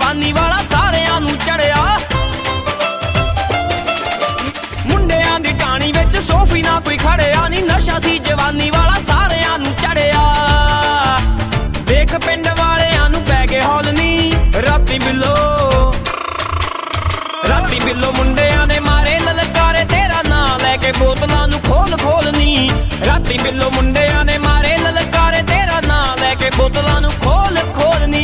जवानी वाला सारियां नूं चढ़िया। मुंडियां दी टाणी विच सोफी ना कोई खड़िया नी, नशा सी जवानी वाला सारियां नूं चढ़िया। देख पिंड वालियां नूं पै गए हौल नी, राती बिल्लो मुंडियां ने मारे ललकारे, तेरा नां लैके बोतलां नूं खोल खोल नी। राती बिल्लो मुंडियां ने मारे ललकारे, तेरा नां लैके बोतलां नूं खोल खोल नी।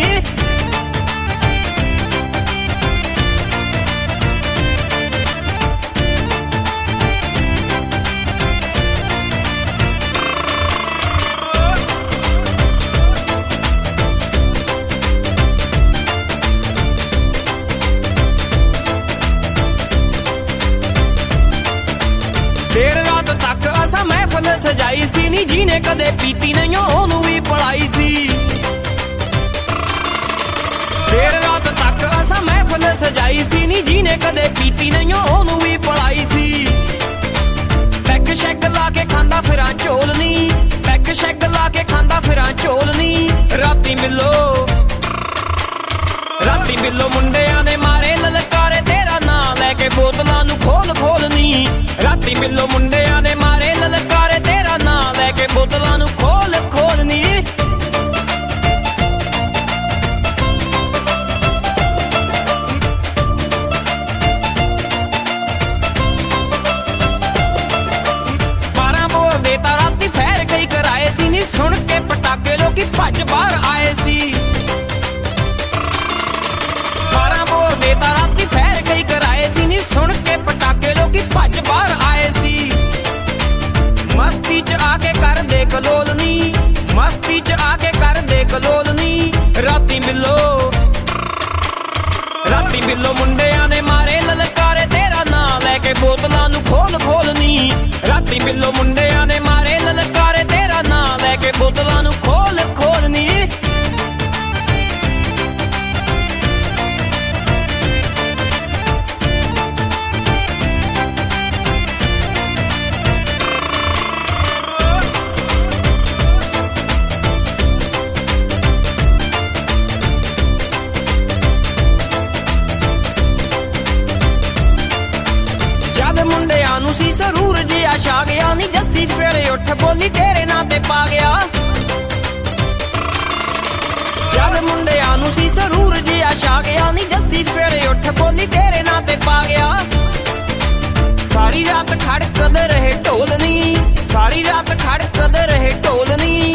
देर रात तक असा महफल सजाई सी नी, जीने कदे पीती नहीं ओनू भी पढ़ाई सी। देर रात तक असा महफल सजाई सी नी, जीने कदे पीती नहीं ओनू भी पढ़ाई सी। पैग शैग ला के खांदा फिरां चोलनी, पैग शैग ला के खांदा फिरां चोलनी। राती बिल्लो मुंडियां ने मारे ललकारे, तेरा नां लैके बोतलां नूं खोल खोल नी। राती बिल्लो मुंडियां ने मारे ललकारे, तेरा नां लैके बोतलां नूं खोल खोल नी। बारां बोलदे तां राती फैर कई कराए सी नी, सुन के पटाके लोकी भज बाहर आए सी। बारां बोलदे तां राती फैर कई कराए सी नी, सुन के पटाके लोकी भज बाहर आए सी। मस्ती च आके कर दे कलोलनी, मस्ती च आके कर दे कलोलनी। राती बिल्लो मुंडियां ने मारे ललकारे, तेरा नां लैके बोतलां नूं खोल खोल नी। राती बिल्लो मुंडियां ने मारे ललकारे, तेरा नां लैके बोतलां नूं खोल खोल नी। मुंडियां नूं सी सरूर जिहा छा गया नी, जस्सी फिर उठ बोली तेरे नां ते पा गया। जद मुंडियां नूं सी सरूर जिहा छा गया नी, जस्सी फिर उठ बोली तेरे नां ते पा गया। सारी रात खड़कद रहे ढोलनी, सारी रात खड़कद रहे ढोलनी।